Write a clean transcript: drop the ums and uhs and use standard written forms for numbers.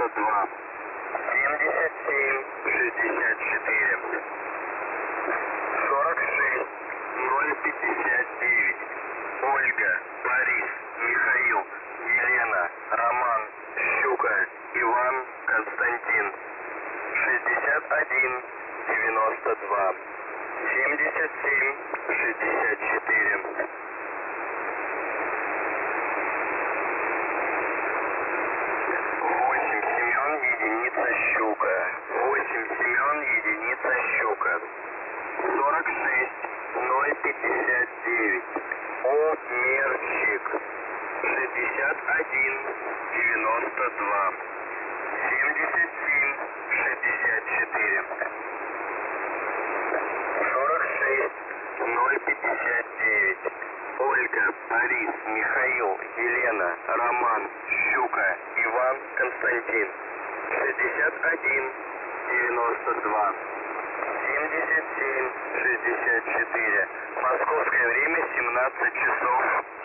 92, 77, 64, 46, 059, Ольга, Борис, Михаил, Елена, Роман, Щука, Иван, Константин, 61, 92, 77, 64. 8 Семен, единица Щука. 8 Семен, единица Щука. 46, 059. Мерчик. 61, 92. 77, 64. 46, 059. Ольга, Борис, Михаил, Елена, Роман, Щука, Иван, Константин. 61, 92. 77, 64. Московское время 17 часов